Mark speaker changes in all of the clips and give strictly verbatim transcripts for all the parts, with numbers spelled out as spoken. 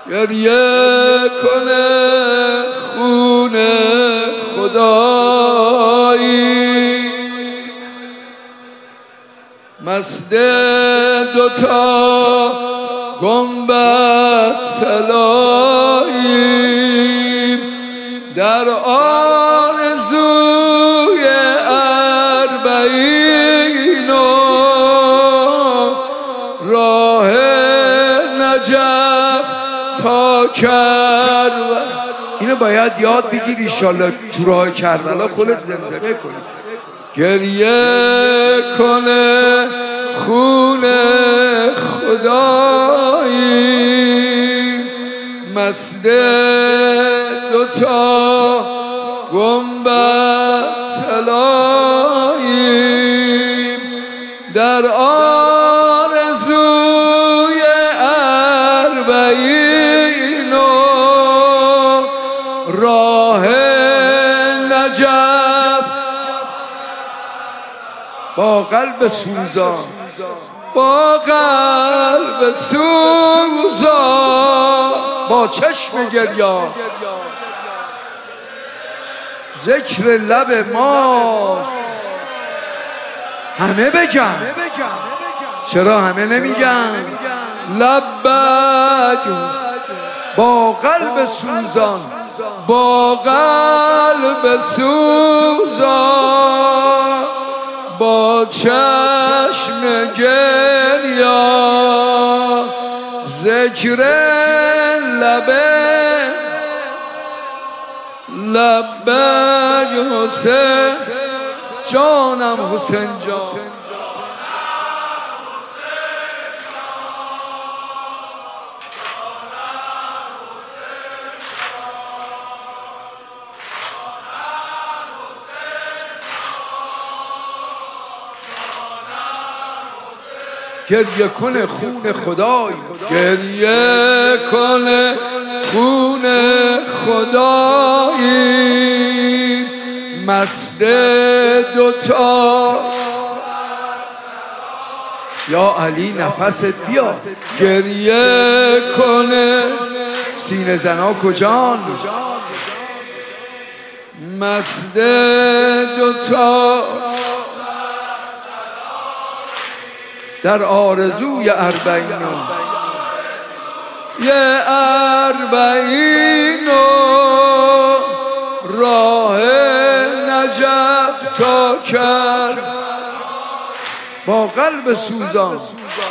Speaker 1: گریه کنه خون خدایی، مست دوتا گنبد طلاییم، در آرزوی اربعین و راه نجف تا کربلا. اینو باید یاد بگیری ایشالله تو راه کربلا خودت زمزمه کنی. گریه کنه خون خدایی، مست دوتا گنبد طلاییم، در آرزوی اربعین و راه نجف با قلب سوزان، با قلب سوزان، با چشم گریان، ذکر لب ماست. همه بگم، چرا همه نمیگن؟ لبک با قلب سوزان، با قلب سوزان، با چشم گریان، ذکر لب لبک حسین جانم، حسین جان. گریه کنه خون خدایی، گریه کنه خون خدایی، مست دوتا. یا علی نفست بیا. گریه کنه سینه زنا کجان، مست دوتا در آرزوی اربعین یه اربعین و راه نجف تا کرد، با قلب سوزان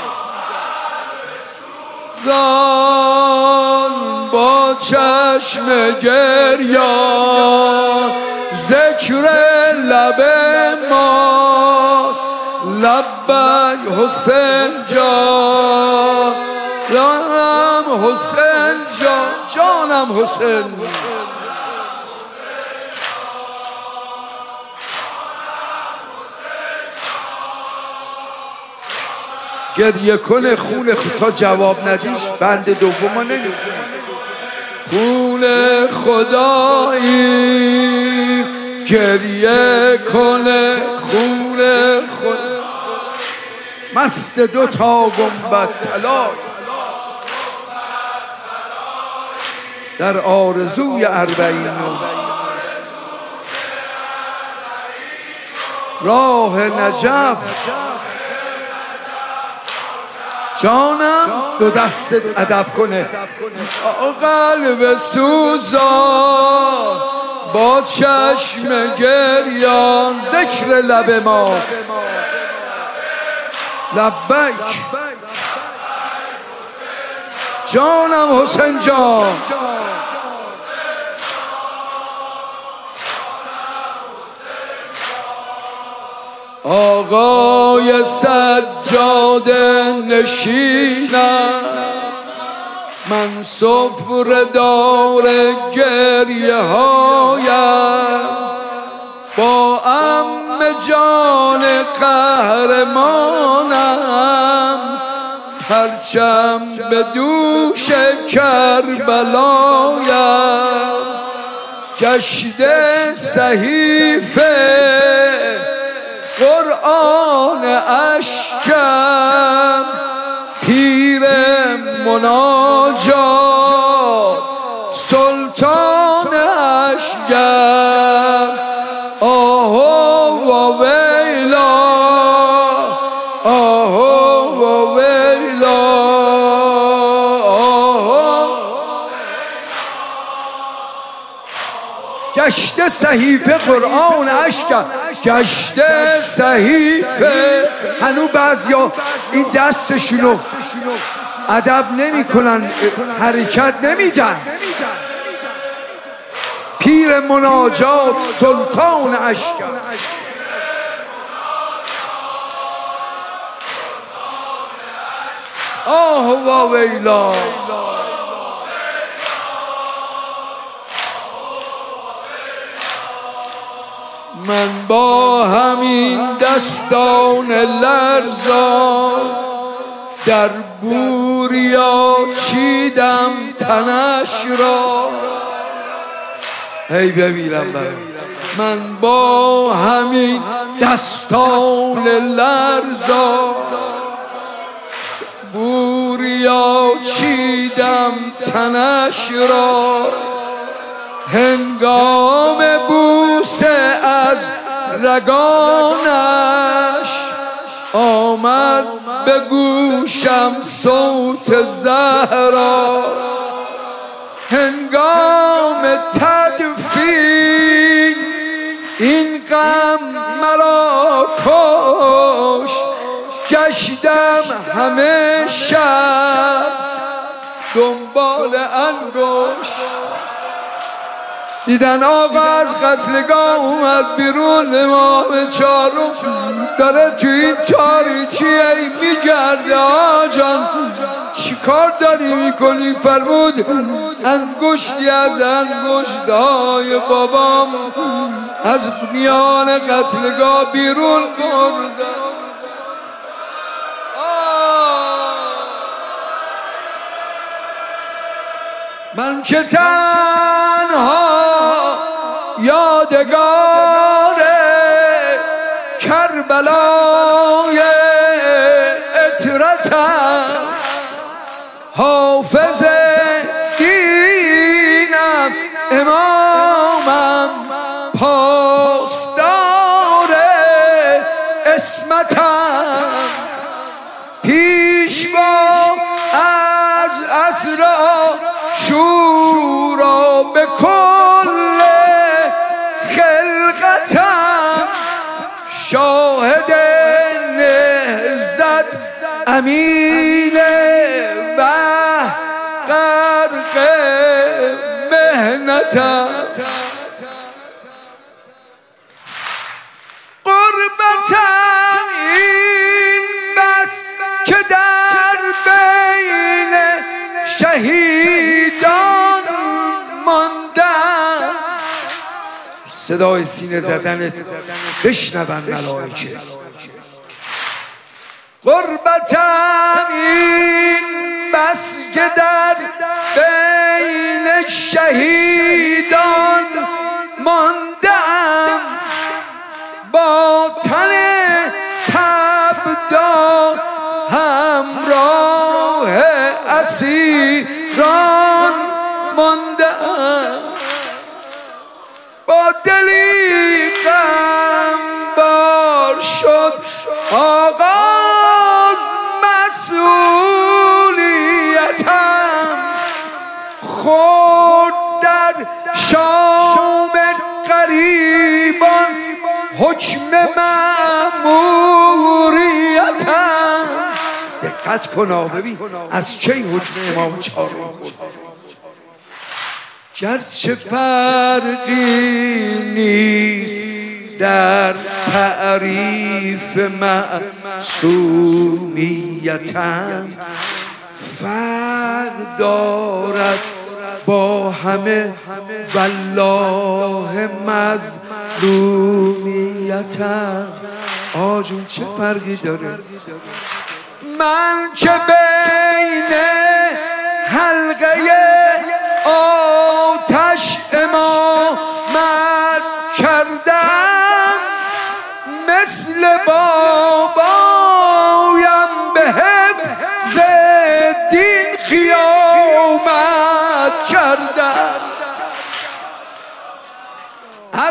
Speaker 1: زان، با چشم گریان، ذکر لب ماست. لبک حسین جان، جانم حسین جان، جانم حسین. گریه کنه خون خود. تا جواب ندیش بند دوم نمی خون خدایی، گریه کنه خون خود، مست دو تا گنبد طلای، در آرزوی اربعین راه نجف. جانم دو دست ادب کنه، قلب سوزان، با چشم گریان، ذکر لب ماست. لبک جانم حسین جان. آقای سجاده نشینم، من سفره دار گریه هایم، با عم جان قهرمانم، پرچم به دوش کربلایم، گشته صحیفه قرآن اشکم، پیر مناجات اشگر آه و ویلا آه و ویلا گشته صحیفه قرآن اشکر گشته صحیفه. هنو بعضیا این دستشونو ادب نمی کنن، حرکت نمیدن. پیر مناجات سلطان اشکر آه و ویلا من با همین دستان لرزان در بوریا چیدم تنش را. هی ببینم برم من با همین دستان لرزان بوریا چیدم تنش را. هنگام بوسه از رگانش آمد به گوشم صوت زهرا. هنگام تدفین این غم مرا کش گشتم همه شب دنبال انگشت. دیدن آقا از قتلگاه اومد بیرون امام چارم داره تو این تاریکی ای میگرده. آجان چی کار داری میکنی؟ فرمود انگشتی از انگشتای بابام از میان قتلگاه بیرون بردم. من که تنها یادگار کربلای اطرتم حافظ دینم امامم پاسدار اسمتم پیشوا از اسرا شورا به کل خلقتم شاهد نهضت امین و غرق مهنتم. غربتم این بس که در بین شهیدان ماندم. صدای سینه زدنت بشنون ملائکه. غربتم این بس که در بین شهیدان ماندم با تن تبدا همراه اسیران ماندم. با دلی غمبار شد آغاز مسئولیتم خود در شام غریبان حکم مأموریتم. دقت کنا ببین از کی حکم امام چهارم خورد. گرچه فرقی نیست در تعریف معصومیتم فرق دارد با همه والله مظلومیتم. آجون چه فرقی داره؟ من که بین حلقه آتش امامت کردم مثل بابایم به حفظ دین قیامت کردم.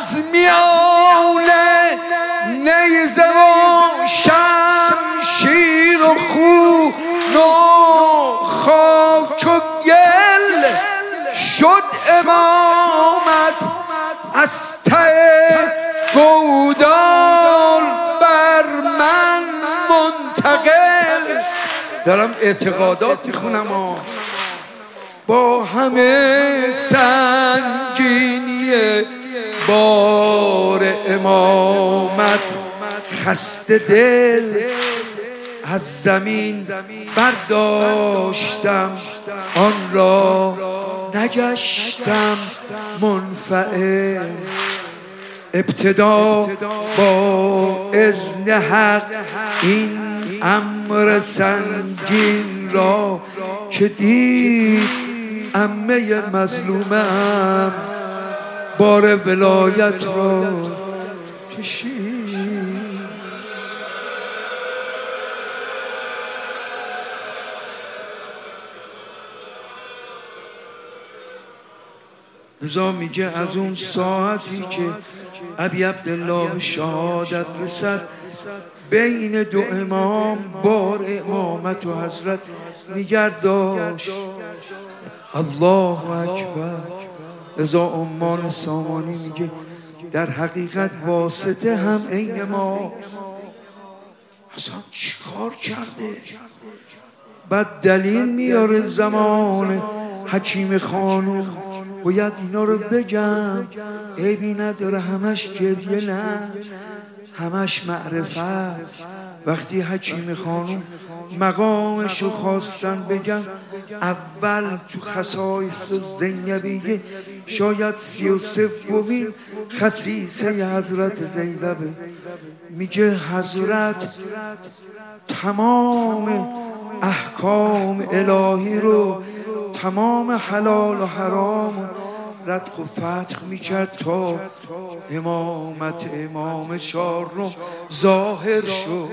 Speaker 1: از میان نیزه و شمشیر و خون و خاک و گل شد امامت از ته گودال بر من منتقل. دارم اعتقادات میخونم ها، با همه سنگینی بار امامت خسته دل از زمین برداشتم، آن را نگشتم منفعل. ابتدا با اذن حق این امر سنگین را که دید عمه مظلومم بار ولایت را کشید. رضا میگه از اون ساعتی که ابی عبدالله شهادت رسد بین دو امام بار امامت و حضرت میگرداشت. الله اکبر. رضا عمان سامانی میگه در حقیقت واسطه هم عین ما. اصلا چیکار کرده؟ بعد دلیل میاره زمان حکیم خانوم باید اینا رو بگم، عیبی نداره، همش گریه نه، همش معرفت. وقتی حکیم خانوم مقامشو خواستن بگن، اول تو خصایص زینبیه شاید سی و سومین خصیصه حضرت زینبه، میگه حضرت تمام احکام الهی رو، تمام حلال و حرام ردخ و فتح میکرد تا امامت امام چهارم ظاهر شد.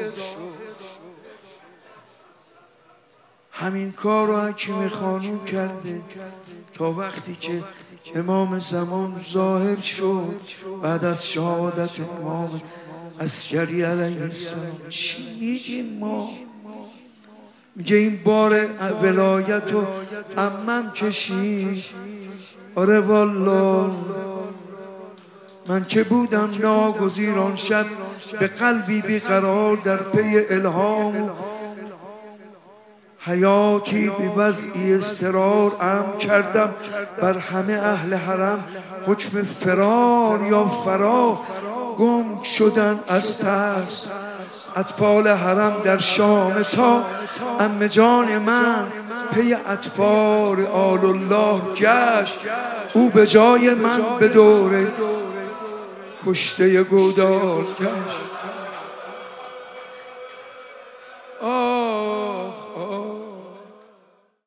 Speaker 1: همین کار رو حکیم خانوم کرده تا وقتی که امام زمان ظاهر شد بعد از شهادت امام عسکری علیه السلام. چی میگیم ما؟ میگه این بار ولایت رو عمم کشید. آره والا من که بودم ناگزیر آن شب به قلبی بیقرار در پی الهام حیاتی بی وضعی استرار ام کردم بر همه اهل حرم حکم فرار یا فرار گم شدن از ترس. اطفال حرم در شام تا عمه جان من پی اطفال آل الله گشت، او به جای من به دوره کشته گودال گشت.